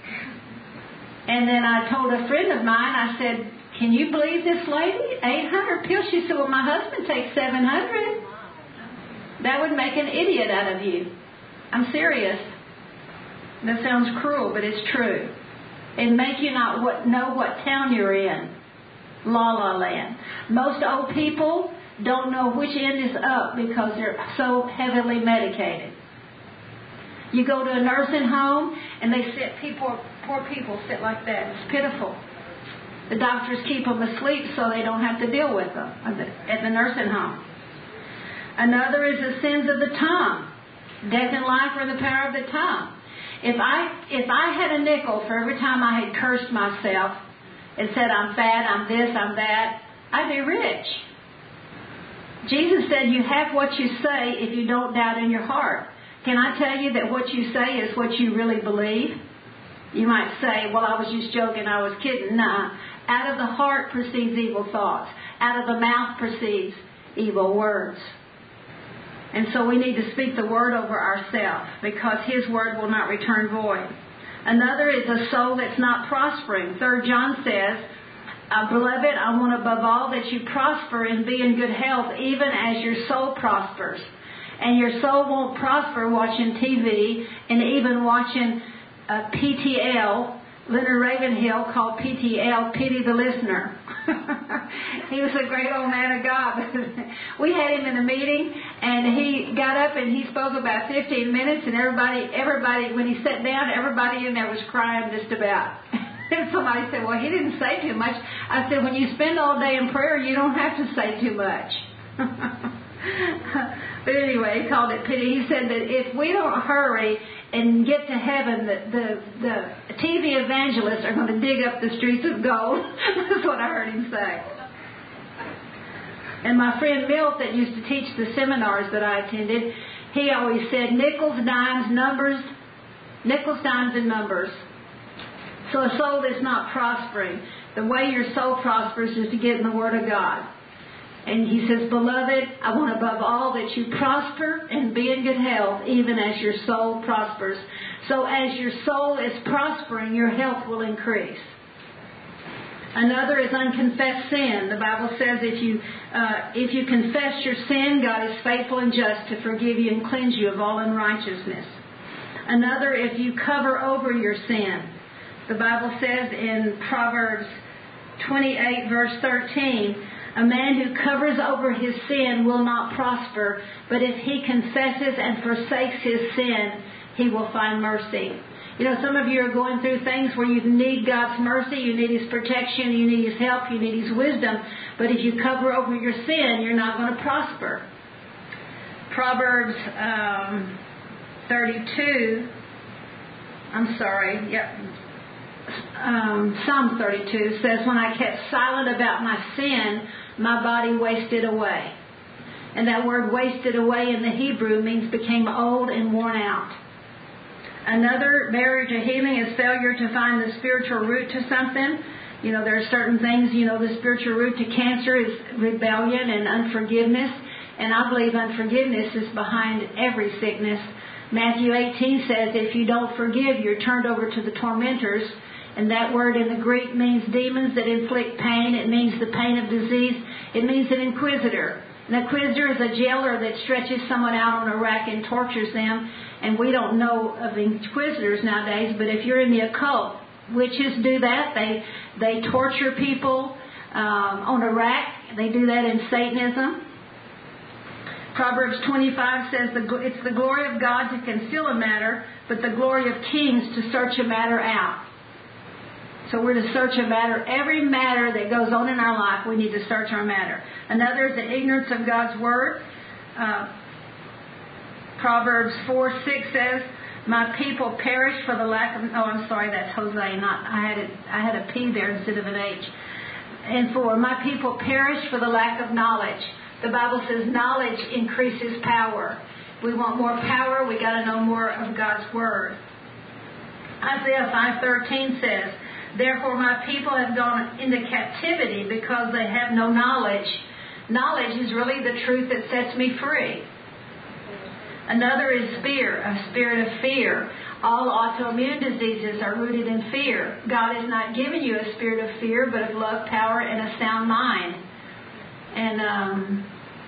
S2: And then I told a friend of mine, I said, can you believe this lady? eight hundred pills. She said, well, my husband takes seven hundred. That would make an idiot out of you. I'm serious. That sounds cruel, but it's true. It'd make you not what, know what town you're in. La la land. Most old people don't know which end is up because they're so heavily medicated. You go to a nursing home and they sit, people, poor people sit like that. It's pitiful. The doctors keep them asleep so they don't have to deal with them at the nursing home. Another is the sins of the tongue. Death and life are in the power of the tongue. If I if I had a nickel for every time I had cursed myself and said I'm fat, I'm this, I'm that, I'd be rich. Jesus said you have what you say if you don't doubt in your heart. Can I tell you that what you say is what you really believe? You might say, well, I was just joking, I was kidding. Nah. Out of the heart proceeds evil thoughts. Out of the mouth proceeds evil words. And so we need to speak the word over ourselves because His word will not return void. Another is a soul that's not prospering. Third John says, uh, Beloved, I want above all that you prosper and be in good health, even as your soul prospers. And your soul won't prosper watching T V and even watching uh, P T L. Leonard Ravenhill called P T L Pity the Listener. He was a great old man of God. We had him in a meeting, and he got up and he spoke about fifteen minutes, and everybody, everybody, when he sat down, everybody in there was crying just about. And somebody said, well, he didn't say too much. I said, when you spend all day in prayer, you don't have to say too much. But anyway, he called it pity. He said that if we don't hurry and get to heaven, the, the, the T V evangelists are going to dig up the streets of gold. That's what I heard him say. And my friend Milt that used to teach the seminars that I attended, he always said nickels, dimes, numbers, Nickels, dimes, and numbers. So a soul that's not prospering, the way your soul prospers is to get in the Word of God. And he says, beloved, I want above all that you prosper and be in good health, even as your soul prospers. So as your soul is prospering, your health will increase. Another is unconfessed sin. The Bible says if you uh, if you confess your sin, God is faithful and just to forgive you and cleanse you of all unrighteousness. Another, if you cover over your sin. The Bible says in Proverbs twenty-eight, verse thirteen, a man who covers over his sin will not prosper, but if he confesses and forsakes his sin, he will find mercy. You know, some of you are going through things where you need God's mercy, you need His protection, you need His help, you need His wisdom, but if you cover over your sin, you're not going to prosper. Proverbs um, thirty-two, I'm sorry, yep. Um, Psalm thirty-two says, when I kept silent about my sin, my body wasted away. And that word wasted away in the Hebrew means became old and worn out. Another barrier to healing is failure to find the spiritual root to something. You know, there are certain things, you know, the spiritual root to cancer is rebellion and unforgiveness. And I believe unforgiveness is behind every sickness. Matthew eighteen says, if you don't forgive, you're turned over to the tormentors. And that word in the Greek means demons that inflict pain. It means the pain of disease. It means an inquisitor. An inquisitor is a jailer that stretches someone out on a rack and tortures them. And we don't know of inquisitors nowadays, but if you're in the occult, witches do that. They they torture people um, on a rack. They do that in Satanism. Proverbs twenty-five says the, it's the glory of God to conceal a matter, but the glory of kings to search a matter out. So we're to search a matter. Every matter that goes on in our life, we need to search our matter. Another is the ignorance of God's word. Uh, Proverbs four six says, my people perish for the lack of... Oh, I'm sorry, that's Hosea. Not I had a, I had a P there instead of an H. And four, my people perish for the lack of knowledge. The Bible says knowledge increases power. We want more power. We got to know more of God's word. Isaiah five thirteen says, therefore my people have gone into captivity because they have no knowledge. Knowledge is really the truth that sets me free. Another is fear, a spirit of fear. All autoimmune diseases are rooted in fear. God has not given you a spirit of fear, but of love, power, and a sound mind. And um,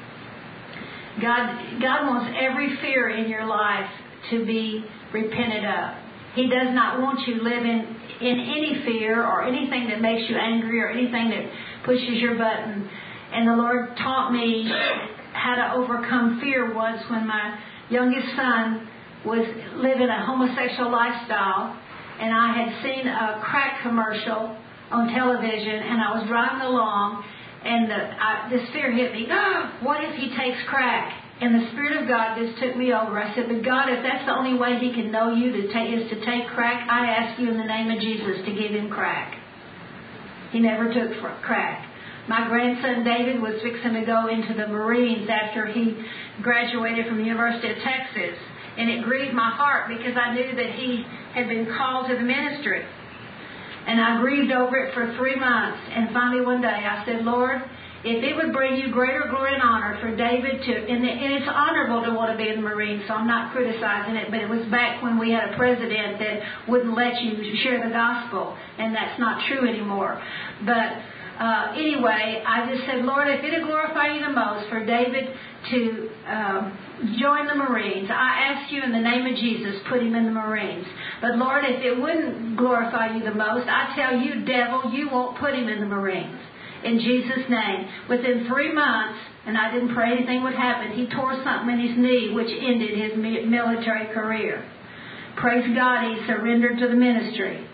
S2: God, God wants every fear in your life to be repented of. He does not want you living in any fear or anything that makes you angry or anything that pushes your button. And the Lord taught me how to overcome fear once when my youngest son was living a homosexual lifestyle, and I had seen a crack commercial on television, and I was driving along, and the, I, this fear hit me. Oh, what if he takes crack? And the Spirit of God just took me over. I said, but God, if that's the only way he can know you to take, is to take crack, I ask you in the name of Jesus to give him crack. He never took crack. My grandson David was fixing to go into the Marines after he graduated from the University of Texas. And it grieved my heart because I knew that he had been called to the ministry. And I grieved over it for three months. And finally one day I said, Lord, if it would bring you greater glory and honor for David to, and it's honorable to want to be in the Marines, so I'm not criticizing it, but it was back when we had a president that wouldn't let you share the gospel. And that's not true anymore. But Uh, anyway, I just said, Lord, if it would glorify you the most for David to um, join the Marines, I ask you in the name of Jesus, put him in the Marines. But Lord, if it wouldn't glorify you the most, I tell you, devil, you won't put him in the Marines. In Jesus' name. Within three months, and I didn't pray anything would happen, he tore something in his knee, which ended his military career. Praise God, he surrendered to the ministry.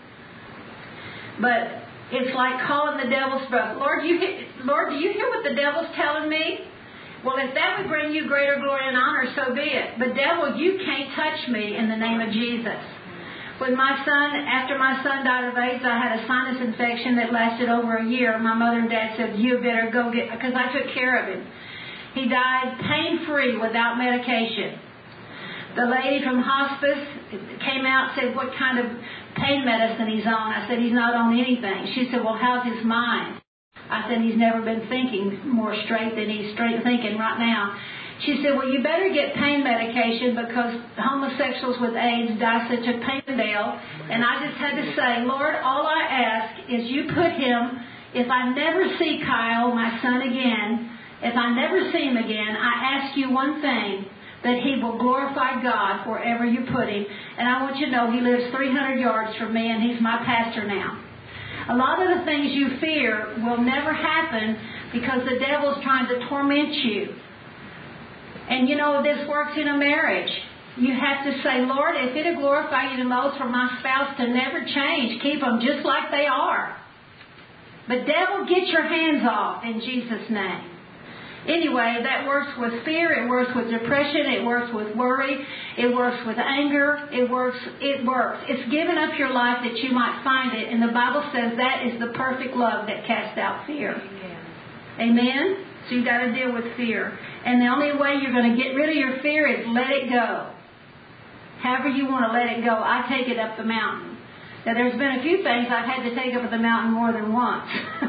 S2: But it's like calling the devil's bluff. Lord, you, Lord, do you hear what the devil's telling me? Well, if that would bring you greater glory and honor, so be it. But devil, you can't touch me in the name of Jesus. When my son, after my son died of AIDS, I had a sinus infection that lasted over a year. My mother and dad said, you better go get, because I took care of him. He died pain-free without medication. The lady from hospice came out and said, what kind of pain medicine he's on? I said, he's not on anything. She said, well, how's his mind? I said, he's never been thinking more straight than he's straight thinking right now. She said, well, you better get pain medication because homosexuals with AIDS die such a pain deal. And I just had to say, Lord, all I ask is you put him, if I never see Kyle, my son, again, if I never see him again, I ask you one thing, that he will glorify God wherever you put him. And I want you to know he lives three hundred yards from me, and he's my pastor now. A lot of the things you fear will never happen because the devil's trying to torment you. And you know, this works in a marriage. You have to say, Lord, if it'll glorify you the most for my spouse to never change, keep them just like they are. But devil, get your hands off in Jesus' name. Anyway, that works with fear, it works with depression, it works with worry, it works with anger, it works, it works. It's giving up your life that you might find it, and the Bible says that is the perfect love that casts out fear. Amen? Amen? So you've got to deal with fear. And the only way you're going to get rid of your fear is let it go. However you want to let it go. I take it up the mountain. Now, there's been a few things I've had to take up the mountain more than once.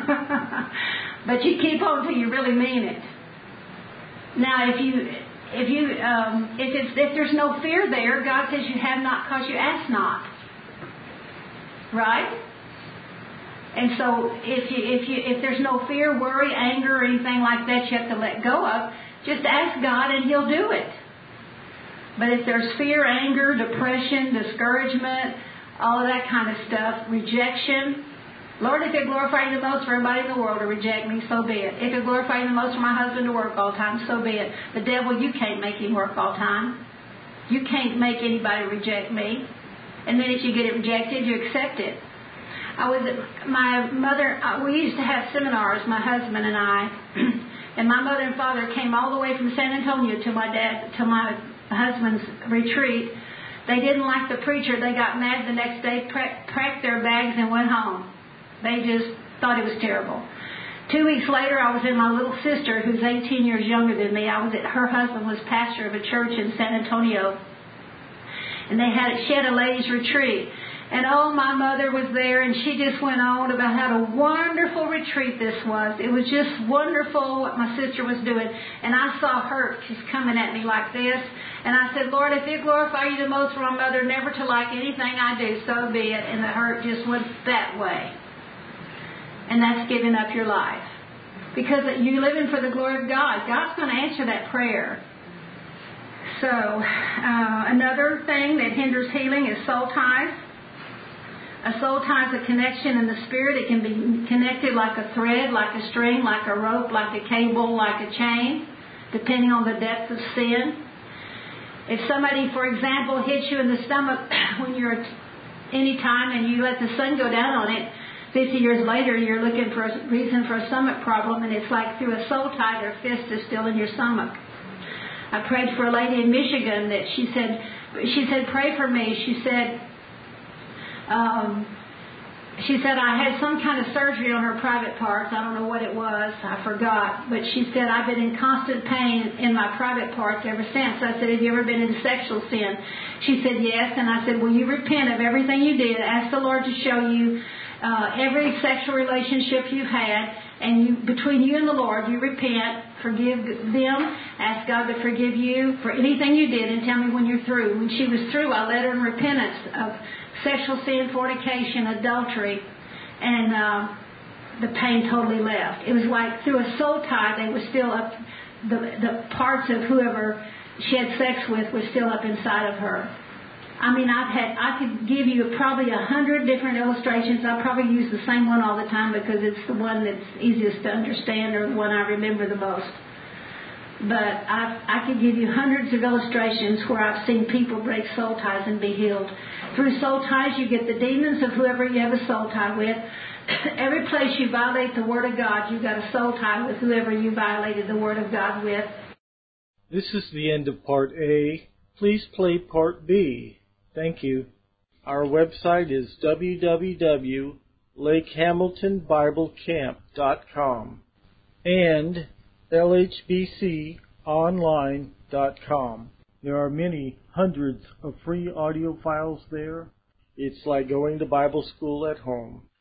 S2: But you keep on till you really mean it. Now, if you if you um, if it's if there's no fear there, God says you have not because you ask not. Right? And so if you if you if there's no fear, worry, anger, or anything like that you have to let go of, just ask God and He'll do it. But if there's fear, anger, depression, discouragement, all of that kind of stuff, rejection, Lord, if it glorify you the most for everybody in the world to reject me, so be it. If it glorify you the most for my husband to work all the time, so be it. The devil, you can't make him work all the time. You can't make anybody reject me. And then if you get it rejected, you accept it. I was at my mother, we used to have seminars, my husband and I, and my mother and father came all the way from San Antonio to my dad, to my husband's retreat. They didn't like the preacher. They got mad the next day, packed their bags, and went home. They just thought it was terrible. Two weeks later, I was in my little sister, who's eighteen years younger than me. I was at, her husband was pastor of a church in San Antonio, and they had she had a ladies' retreat. And oh, my mother was there, and she just went on about how a wonderful retreat this was. It was just wonderful what my sister was doing. And I saw her just coming at me like this. And I said, Lord, if it glorify you the most for my mother never to like anything I do, so be it. And the hurt just went that way. And that's giving up your life. Because you're living for the glory of God. God's going to answer that prayer. So, uh, another thing that hinders healing is soul ties. A soul tie is a connection in the spirit. It can be connected like a thread, like a string, like a rope, like a cable, like a chain, depending on the depth of sin. If somebody, for example, hits you in the stomach when you're any time and you let the sun go down on it, fifty years later you're looking for a reason for a stomach problem, and it's like through a soul tie, their fist is still in your stomach. I prayed for a lady in Michigan that she said, she said, pray for me. She said, Um, she said, I had some kind of surgery on her private parts. I don't know what it was. I forgot. But she said, I've been in constant pain in my private parts ever since. I said, have you ever been in sexual sin? She said, yes. And I said, well, you repent of everything you did. Ask the Lord to show you uh, every sexual relationship you've had. And you, between you and the Lord, you repent, forgive them, ask God to forgive you for anything you did, and tell me when you're through. When she was through, I led her in repentance of sexual sin, fornication, adultery, and uh, the pain totally left. It was like through a soul tie, they were still up, the, the parts of whoever she had sex with were still up inside of her. I mean, I've had, I could give you probably a hundred different illustrations. I probably use the same one all the time because it's the one that's easiest to understand or the one I remember the most. But I've, I could give you hundreds of illustrations where I've seen people break soul ties and be healed. Through soul ties, you get the demons of whoever you have a soul tie with. Every place you violate the Word of God, you've got a soul tie with whoever you violated the Word of God with.
S1: This is the end of Part A. Please play Part B. Thank you. Our website is w w w dot lake hamilton bible camp dot com and l h b c online dot com. There are many hundreds of free audio files there. It's like going to Bible school at home.